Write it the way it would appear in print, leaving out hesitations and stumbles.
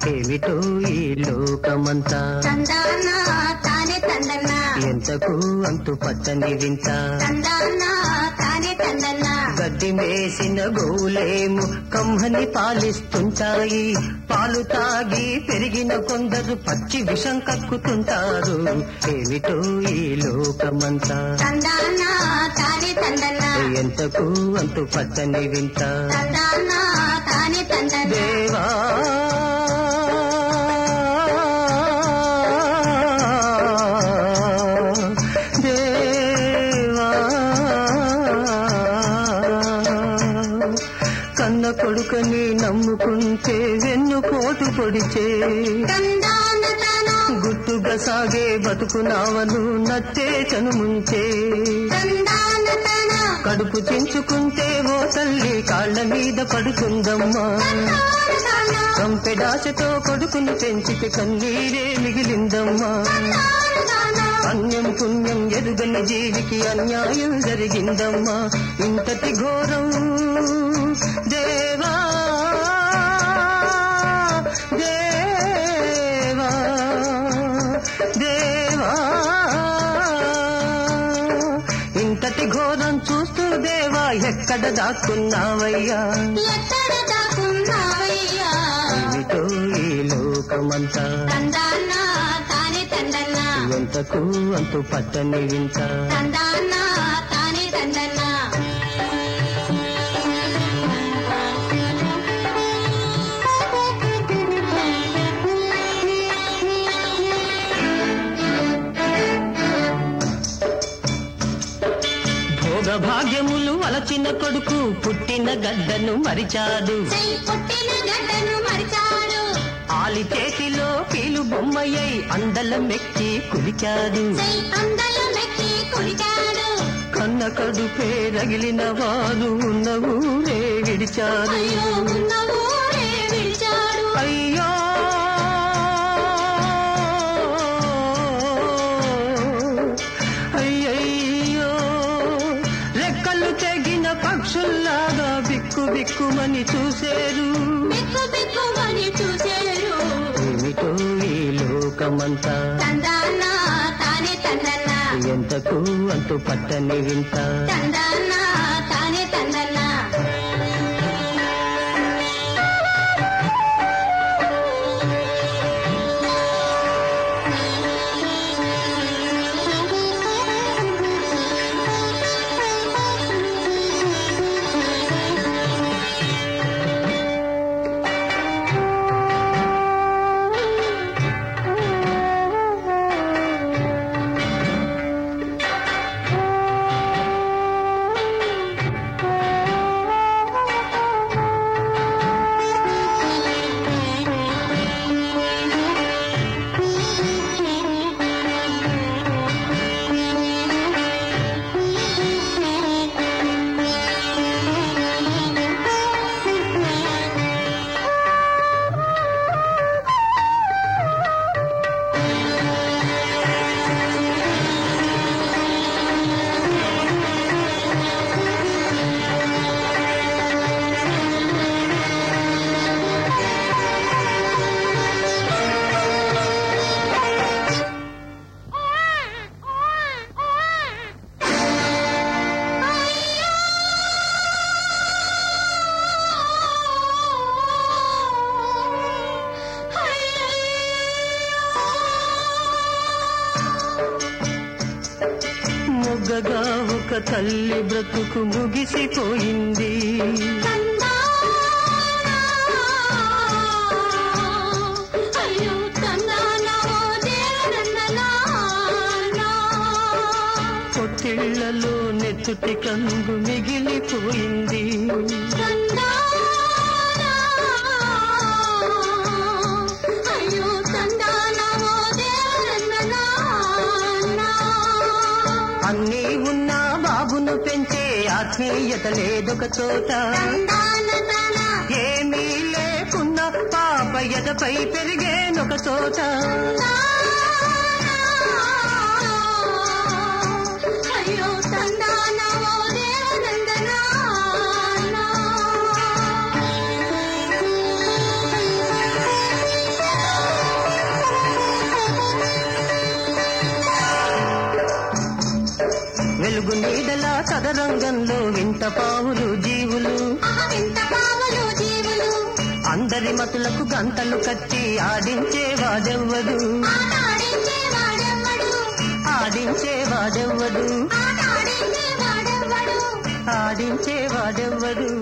ఏమిటో ఈ లోకమంతా తందానా తానే తందన్నా ఎంతకు అంతు పచ్చని వింత తందానా తానే తందన్నా గడ్డి మేసిన గోలేము కమ్మని పాలిస్తుంటాయి పాలు తాగి పెరిగిన కొందరు పచ్చి విషం కక్కుతుంటారు ఏమిటో ఈ లోకమంతా తందానా తానే తందన్నా ఎంతకు అంతు పచ్చని వింత తందానా తానే తందన్నా దేవా కన్న కొడుకని నమ్ముకుంటే వెన్నుపోటు పొడిచే గుట్టుగా సాగే బతుకునావను నచ్చే చనుముంచే కడుపు చించుకుంటే ఓ తల్లి కాళ్ల మీద పడుతుందమ్మా కంపెడాశతో కొడుకుని పెంచితే కన్నీరే మిగిలిందమ్మా అన్యం పుణ్యం ఎరుగని జీవికి అన్యాయం జరిగిందమ్మా ఇంతటి ఘోరం దేవా దేవా దేవా ఇంతటి ఘోరం చూస్తూ దేవా ఎక్కడ దాక్కున్నావయ్యా ఏమిటో ఈ లోకమంతా ఎంతకు అంతు పట్టని వింత భోగభాగ్యములు అలచిన కొడుకు పుట్టిన గడ్డను మరిచాడు ఆలి చేతిలో కీలు బొమ్మయ్యై అందలం మెక్కి కులిచాడు కన్న కడుపే రగిలిన వారు ఉన్న ఊరే విడిచారు అయ్యో అయ్యయ్యో రెక్కలు తెగిన పక్షుల్లాగా బిక్కు బిక్కుమని చూసేరు ఏమిటో ఈ లోకమంతా ఎంతకు అంతు పట్టని వింత మొగ్గగా ఒక తల్లి బ్రతుకు ముగిసిపోయింది పొత్తిళ్లలో నెత్తుటి కంగు మిగిలిపోయింది అన్నీ ఉన్నా బాబును పెంచే ఆత్మీయత లేదొక చోట ఏమీ లేకున్నా పాప ఎదపై పెరిగేనొక చోట వెలుగు నీడలా చదరంగంలో వింత పావులు జీవులు వింత పావులు జీవులు అందరి మతులకు గంటలు కట్టి ఆడించేవాడెవ్వడు ఆడించేవాడెవ్వడు ఆడించేవాడెవ్వడు ఆడించేవాడెవ్వడు ఆడించేవాడెవ్వడు